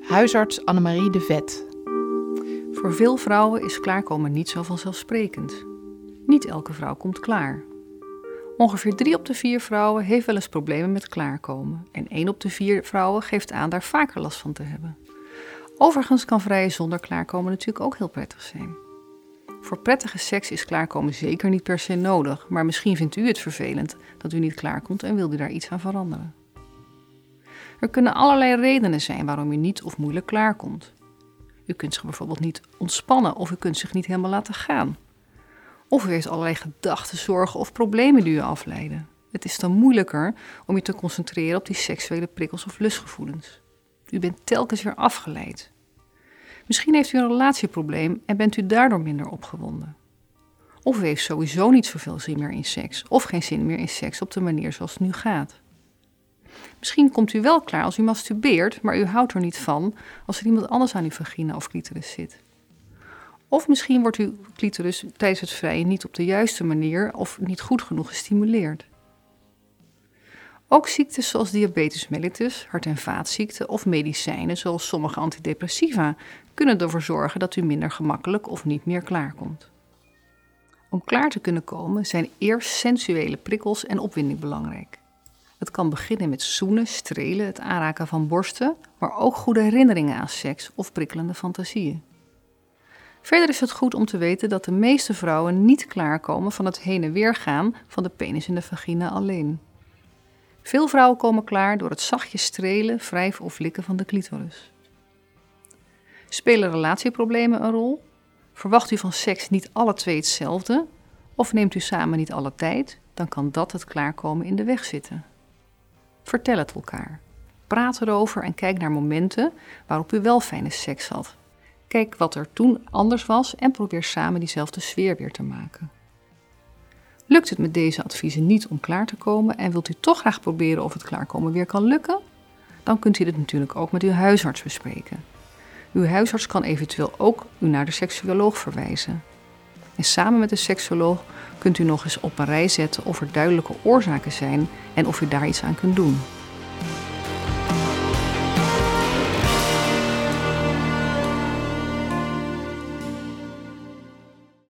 Huisarts Annemarie de Vet. Voor veel vrouwen is klaarkomen niet zo vanzelfsprekend. Niet elke vrouw komt klaar. Ongeveer 3 op de 4 vrouwen heeft wel eens problemen met klaarkomen. En 1 op de 4 vrouwen geeft aan daar vaker last van te hebben. Overigens kan vrijen zonder klaarkomen natuurlijk ook heel prettig zijn. Voor prettige seks is klaarkomen zeker niet per se nodig. Maar misschien vindt u het vervelend dat u niet klaarkomt en wilt u daar iets aan veranderen. Er kunnen allerlei redenen zijn waarom u niet of moeilijk klaarkomt. U kunt zich bijvoorbeeld niet ontspannen of u kunt zich niet helemaal laten gaan. Of u heeft allerlei gedachten, zorgen of problemen die u afleiden. Het is dan moeilijker om je te concentreren op die seksuele prikkels of lustgevoelens. U bent telkens weer afgeleid. Misschien heeft u een relatieprobleem en bent u daardoor minder opgewonden. Of u heeft sowieso niet zoveel zin meer in seks of geen zin meer in seks op de manier zoals het nu gaat. Misschien komt u wel klaar als u masturbeert, maar u houdt er niet van als er iemand anders aan uw vagina of clitoris zit. Of misschien wordt uw clitoris tijdens het vrijen niet op de juiste manier of niet goed genoeg gestimuleerd. Ook ziektes zoals diabetes mellitus, hart- en vaatziekten of medicijnen zoals sommige antidepressiva kunnen ervoor zorgen dat u minder gemakkelijk of niet meer klaarkomt. Om klaar te kunnen komen zijn eerst sensuele prikkels en opwinding belangrijk. Het kan beginnen met zoenen, strelen, het aanraken van borsten, maar ook goede herinneringen aan seks of prikkelende fantasieën. Verder is het goed om te weten dat de meeste vrouwen niet klaarkomen van het heen en weer gaan van de penis in de vagina alleen. Veel vrouwen komen klaar door het zachtjes strelen, wrijven of likken van de clitoris. Spelen relatieproblemen een rol? Verwacht u van seks niet alle 2 hetzelfde? Of neemt u samen niet alle tijd? Dan kan dat het klaarkomen in de weg zitten. Vertel het elkaar. Praat erover en kijk naar momenten waarop u wel fijne seks had. Kijk wat er toen anders was en probeer samen diezelfde sfeer weer te maken. Lukt het met deze adviezen niet om klaar te komen en wilt u toch graag proberen of het klaarkomen weer kan lukken? Dan kunt u dit natuurlijk ook met uw huisarts bespreken. Uw huisarts kan eventueel ook u naar de seksuoloog verwijzen. En samen met de seksoloog kunt u nog eens op een rij zetten of er duidelijke oorzaken zijn en of u daar iets aan kunt doen.